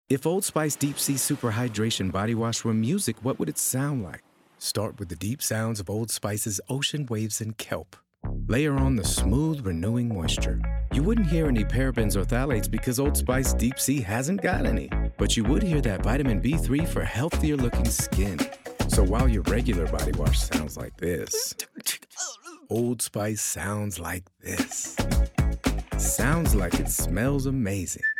If Old Spice Deep Sea Super Hydration Body Wash were music, what would it sound like? Start with the deep sounds of Old Spice's ocean waves and kelp. Layer on the smooth, renewing moisture. You wouldn't hear any parabens or phthalates because Old Spice Deep Sea hasn't got any. But you would hear that vitamin B3 for healthier looking skin. So while your regular body wash sounds like this, Old Spice sounds like this. Sounds like it smells amazing.